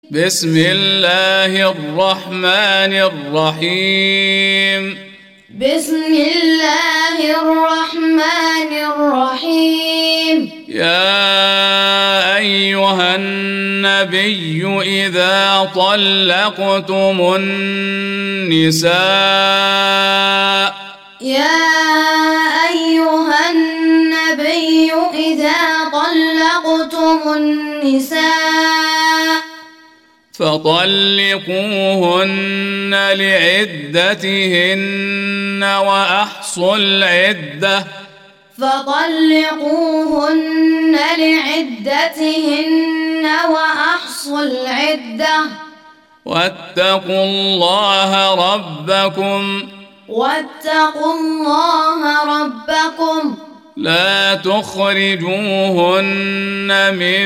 بسم الله الرحمن الرحيم. بسم الله الرحمن الرحيم. يا أيها النبي إذا طلقتم النساء يا أيها النبي إذا طلقتم النساء فطلقوهن لعدتهن وأحصوا العدة فطلقوهن لعدتهن وأحصوا العدة واتقوا الله ربكم لا تخرجوهن من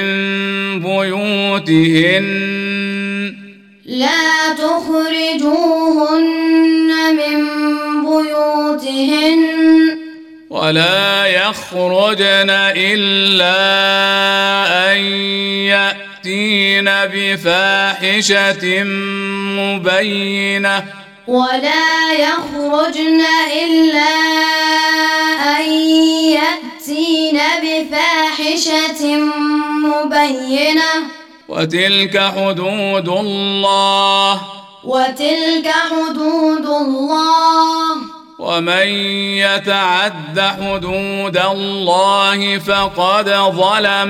بيوتهن ولا يخرجن إلا أن يأتين بفاحشة مبينة وتلك حدود الله ومن يتعد حدود الله فقد ظلم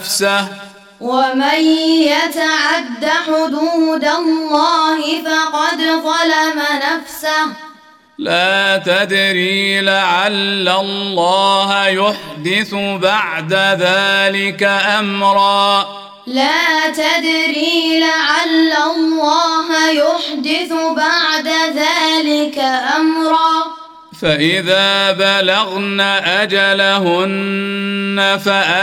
نفسه لا تدري لعل الله يحدث بعد ذلك أمرا فإذا بلغن أجلهن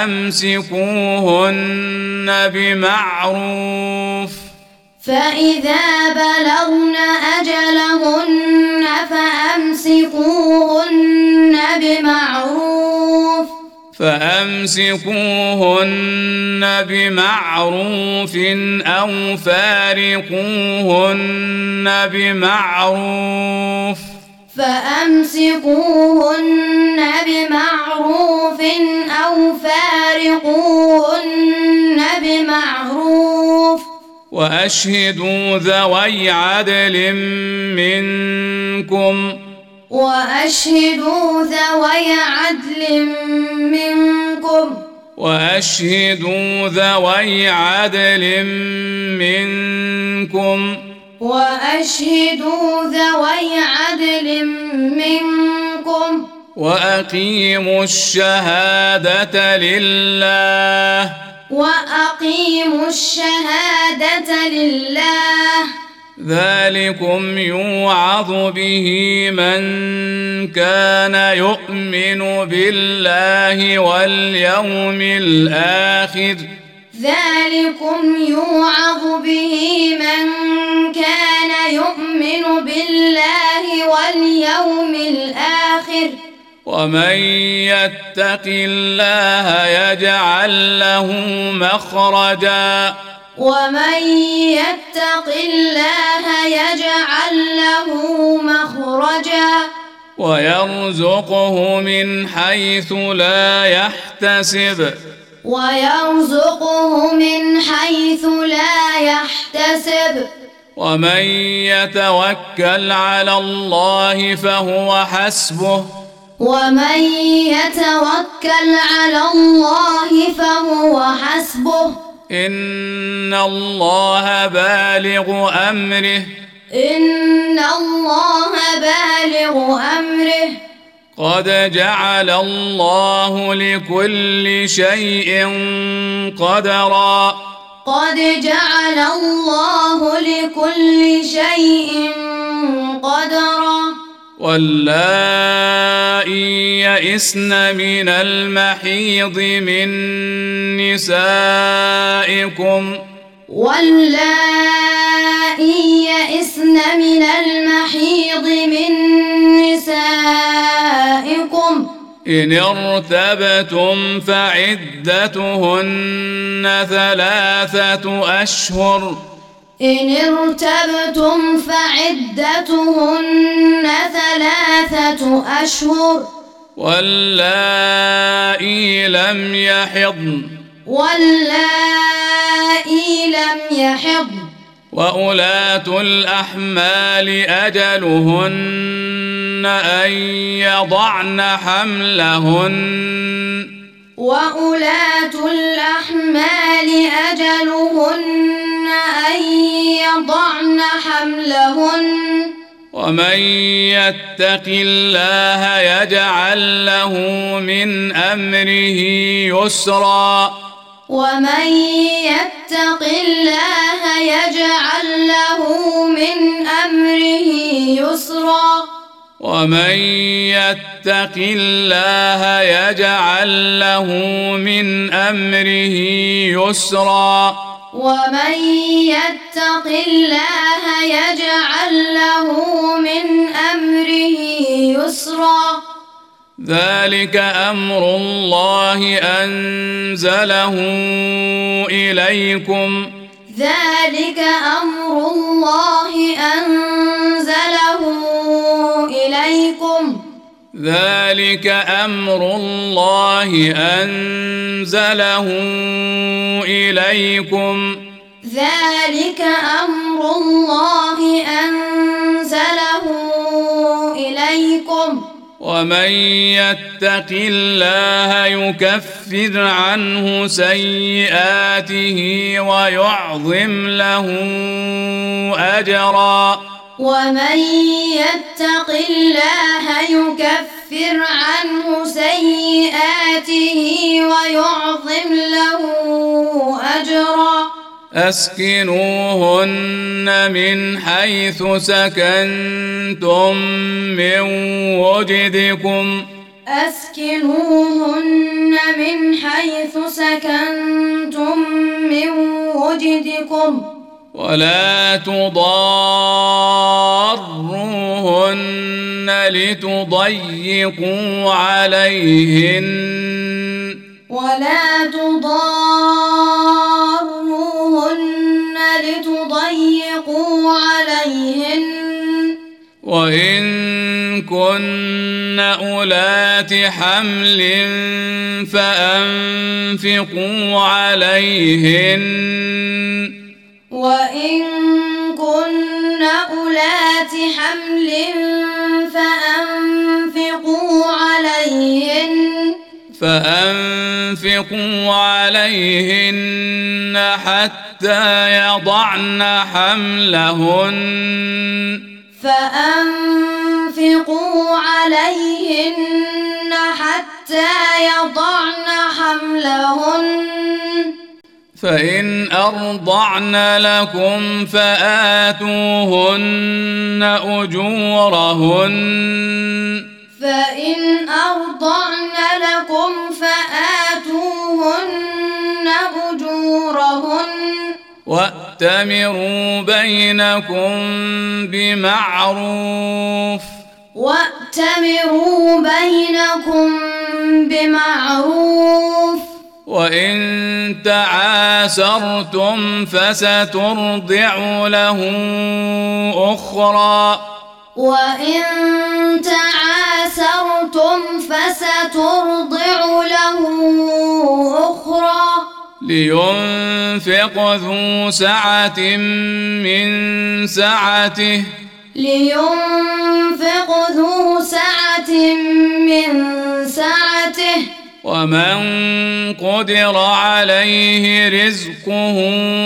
فأمسكوهن بمعروف أو فارقوهن بمعروف وأشهدوا ذوي عدل منكم وأقيموا الشهادة لله ذلكم يوعظ به من كان يؤمن بالله واليوم الآخر ومن يتق الله يجعل له مخرجا ويرزقه من حيث لا يحتسب ومن يتوكل على الله فهو حسبه إن الله بالغ أمره قد جعل الله لكل شيء قدرا واللائي يئسن من المحيض من نسائكم إن ارتبتم فعدتهن 3 أشهر إن ارتبتم فعدتهن 3 أشهر واللائي لم يحضن وأولاة الأحمال أجلهن أن يضعن حملهن ومن يتق الله يجعل له من أمره يسرا ومن يتق الله يجعل له من أمره يسرا ذلك أمر الله أنزله إليكم ومن يتق الله يكفر عنه سيئاته ويعظم له أجرا أسكنوهن من حيث سكنتم من وجدكم ولا تضاروهن لتضيقوا عليهن وإن كن أولات حمل فأنفقوا عليهن حتى يضعن حملهن فإن أرضعن لكم فآتوهن أجورهن وأتمروا بينكم بمعروف وإن تعاسرتم فسترضع له أخرى لينفق ذو سعة من سعته ومن قدر عليه رزقه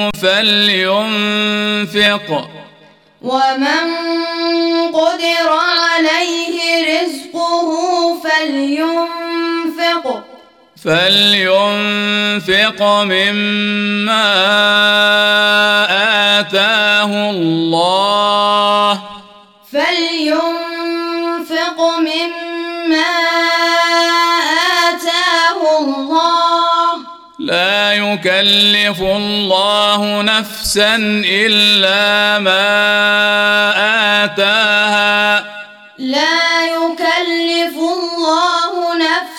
فلينفق مما آتاه الله لا يكلف الله نفسا إلا ما آتاها لا يكلف الله نفسا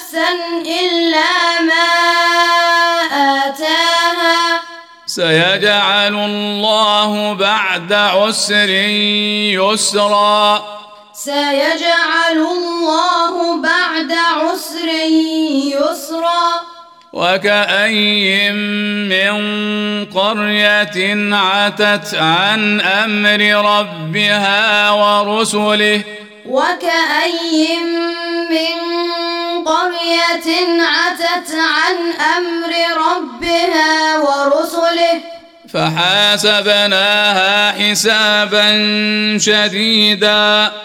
سيجعل الله بعد عسر يسرا سيجعل الله بعد عسر يسرا وكأي من قرية عتت عن أمر ربها ورسله وكأي من قرية عتت عن أمر ربها ورسله فحاسبناها حسابا شديدا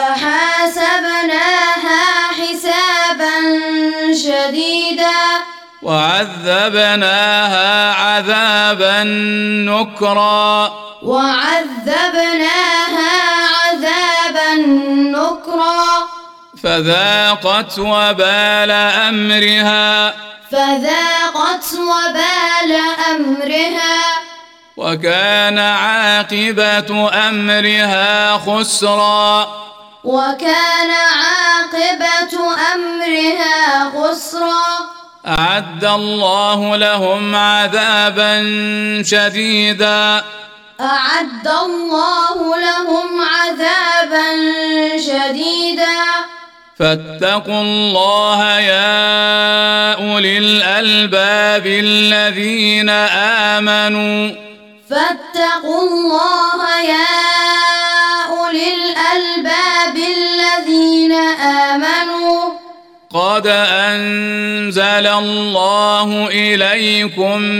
وعذبناها عذابا نكرا فذاقت وبال أمرها وكان عاقبة أمرها خسرا أعد الله لهم عذابا شديدا فاتقوا الله يا أولي الألباب الذين آمنوا قد أنزل الله إليكم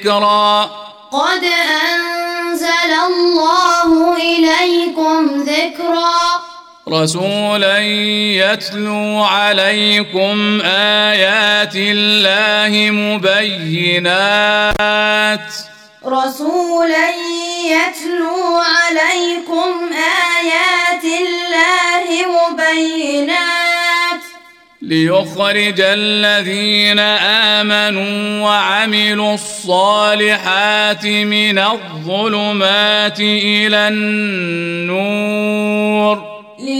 ذكرا رسولا يتلو عليكم آيات الله مبينات ليخرج الذين آمنوا وعملوا الصالحات من الظلمات إلى النور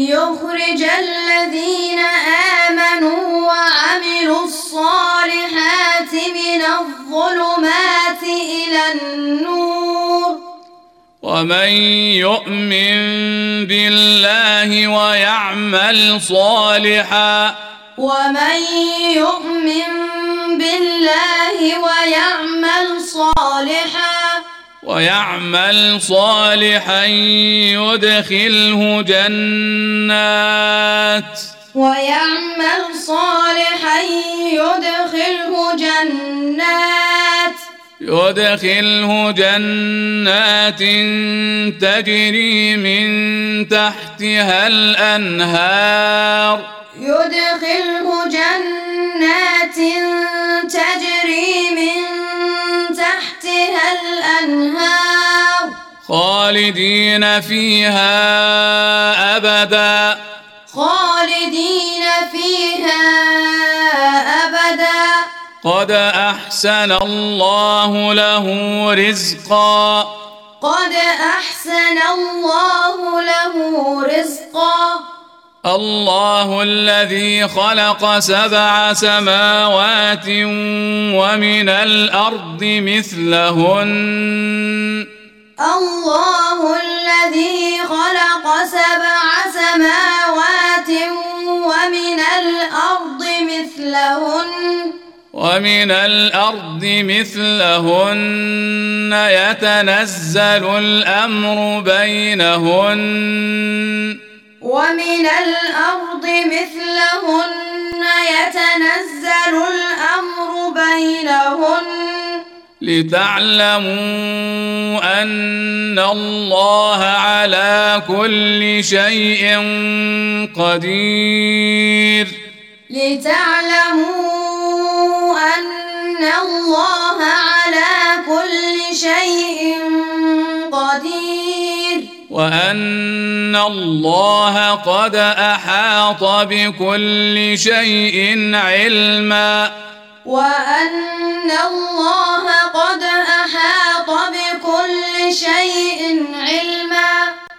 ومن يؤمن بالله ويعمل صالحا يدخله جنات تجري من تحتها الأنهار خالدين فيها أبدا قد أحسن الله له رزقا الله الذي خلق 7 سماوات ومن الأرض مثلهن يتنزل الأمر بينهن لتعلموا أن الله على كل شيء قدير وأن الله قد أحاط بكل شيء علما